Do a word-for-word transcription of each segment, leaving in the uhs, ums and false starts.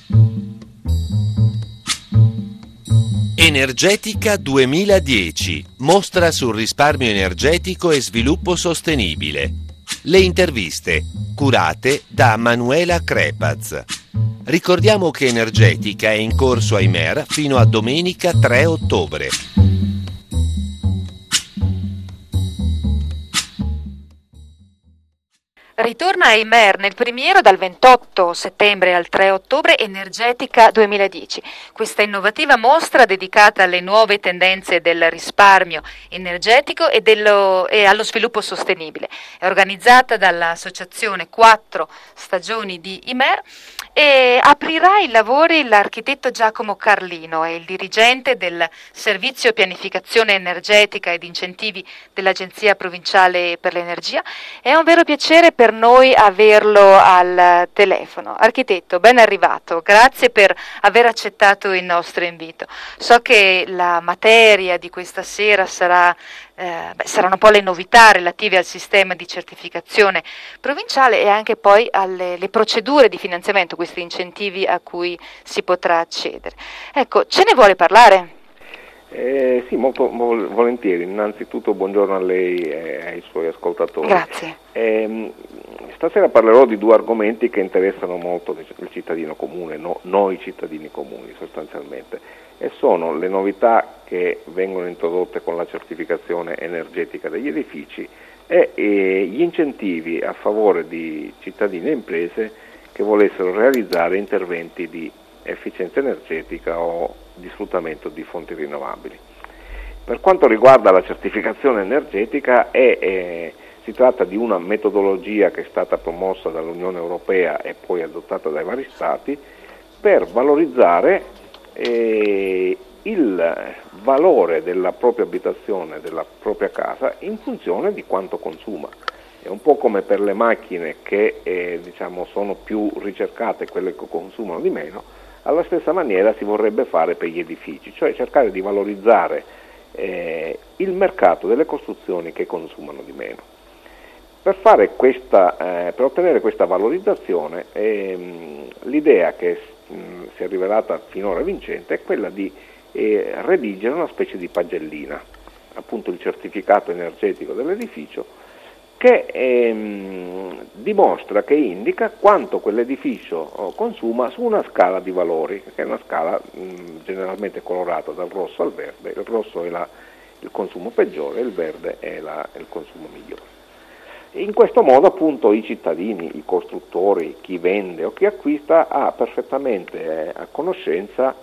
Energetica duemiladieci, mostra sul risparmio energetico e sviluppo sostenibile. Le interviste, curate da Manuela Crepaz. Ricordiamo che Energetica è in corso a Imer fino a domenica tre ottobre. Ritorna a Imer nel Primiero dal ventotto settembre al tre ottobre Energetica duemiladieci. Questa innovativa mostra dedicata alle nuove tendenze del risparmio energetico e, dello, e allo sviluppo sostenibile. È organizzata dall'associazione Quattro Stagioni di Imer e aprirà i lavori l'architetto Giacomo Carlino, è il dirigente del Servizio Pianificazione Energetica ed Incentivi dell'Agenzia Provinciale per l'Energia. È un vero piacere per noi averlo al telefono. Architetto, ben arrivato, grazie per aver accettato il nostro invito. So che la materia di questa sera sarà, eh, beh, saranno un po' le novità relative al sistema di certificazione provinciale e anche poi alle le procedure di finanziamento, questi incentivi a cui si potrà accedere. Ecco, ce ne vuole parlare? Eh, sì, molto vol- volentieri. Innanzitutto buongiorno a lei e ai suoi ascoltatori. Grazie. Eh, stasera parlerò di due argomenti che interessano molto il cittadino comune, no, noi cittadini comuni sostanzialmente, e sono le novità che vengono introdotte con la certificazione energetica degli edifici e, e gli incentivi a favore di cittadini e imprese che volessero realizzare interventi di efficienza energetica o di sfruttamento di fonti rinnovabili. Per quanto riguarda la certificazione energetica, è, è, si tratta di una metodologia che è stata promossa dall'Unione Europea e poi adottata dai vari Stati per valorizzare eh, il valore della propria abitazione, della propria casa, in funzione di quanto consuma. È un po' come per le macchine che eh, diciamo, sono più ricercate, quelle che consumano di meno. Alla stessa maniera si vorrebbe fare per gli edifici, cioè cercare di valorizzare eh, il mercato delle costruzioni che consumano di meno. Per, fare questa, eh, per ottenere questa valorizzazione, ehm, l'idea che mh, si è rivelata finora vincente è quella di eh, redigere una specie di pagellina, appunto il certificato energetico dell'edificio, che ehm, dimostra, che indica quanto quell'edificio consuma su una scala di valori, che è una scala mh, generalmente colorata dal rosso al verde. Il rosso è la, il consumo peggiore, il verde è la, il consumo migliore. In questo modo appunto i cittadini, i costruttori, chi vende o chi acquista ha perfettamente eh, a conoscenza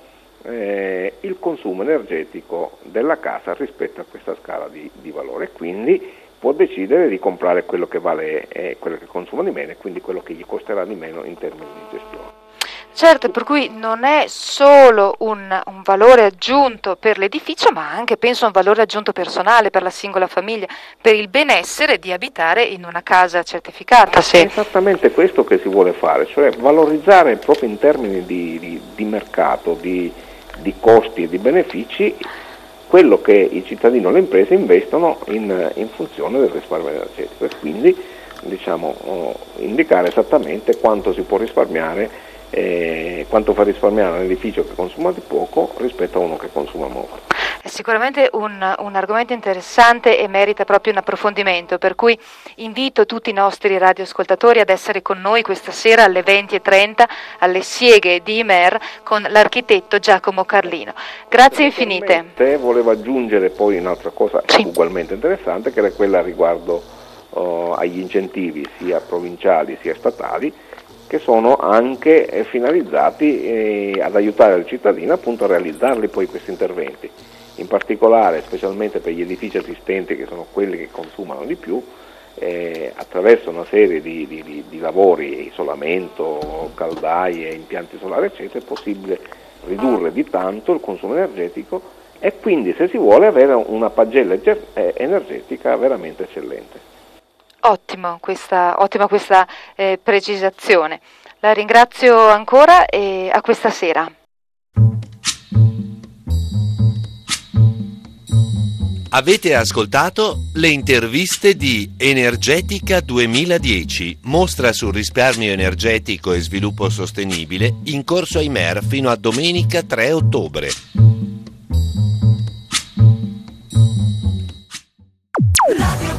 eh, il consumo energetico della casa rispetto a questa scala di, di valore, quindi può decidere di comprare quello che vale, eh, quello che consuma di meno e quindi quello che gli costerà di meno in termini di gestione. Certo, per cui non è solo un, un valore aggiunto per l'edificio, ma anche, penso, un valore aggiunto personale per la singola famiglia, per il benessere di abitare in una casa certificata. Sì. È esattamente questo che si vuole fare, cioè valorizzare proprio in termini di, di, di mercato, di, di costi e di benefici, quello che i cittadini o le imprese investono in, in funzione del risparmio energetico e quindi diciamo, oh, indicare esattamente quanto si può risparmiare, eh, quanto fa risparmiare un edificio che consuma di poco rispetto a uno che consuma molto. È sicuramente un, un argomento interessante e merita proprio un approfondimento, per cui invito tutti i nostri radioascoltatori ad essere con noi questa sera alle venti e trenta alle Sieghe di Imer con l'architetto Giacomo Carlino. Grazie infinite. Volevo aggiungere poi un'altra cosa sì. ugualmente interessante, che era quella riguardo uh, agli incentivi sia provinciali sia statali, che sono anche eh, finalizzati eh, ad aiutare il cittadino appunto a realizzarli poi questi interventi. In particolare, specialmente per gli edifici esistenti, che sono quelli che consumano di più, eh, attraverso una serie di, di, di, di lavori, isolamento, caldaie, impianti solari eccetera, è possibile ridurre di tanto il consumo energetico e quindi, se si vuole, avere una pagella energetica veramente eccellente. Ottimo questa, ottima questa eh, precisazione. La ringrazio ancora e a questa sera. Avete ascoltato le interviste di Energetica duemiladieci, mostra sul risparmio energetico e sviluppo sostenibile, in corso ai M E R fino a domenica tre ottobre. Radio